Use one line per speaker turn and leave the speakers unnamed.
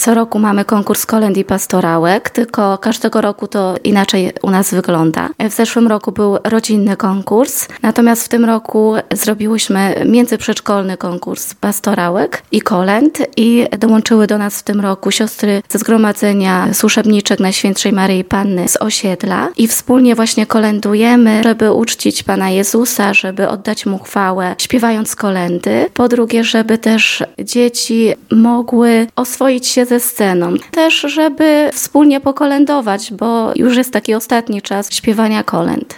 Co roku mamy konkurs kolęd i pastorałek, tylko każdego roku to inaczej u nas wygląda. W zeszłym roku był rodzinny konkurs, natomiast w tym roku zrobiłyśmy międzyprzedszkolny konkurs pastorałek i kolęd i dołączyły do nas w tym roku siostry ze Zgromadzenia Służebniczek Najświętszej Maryi Panny z osiedla i wspólnie właśnie kolędujemy, żeby uczcić Pana Jezusa, żeby oddać Mu chwałę, śpiewając kolędy. Po drugie, żeby też dzieci mogły oswoić się ze sceną. Też, żeby wspólnie pokolędować, bo już jest taki ostatni czas śpiewania kolęd.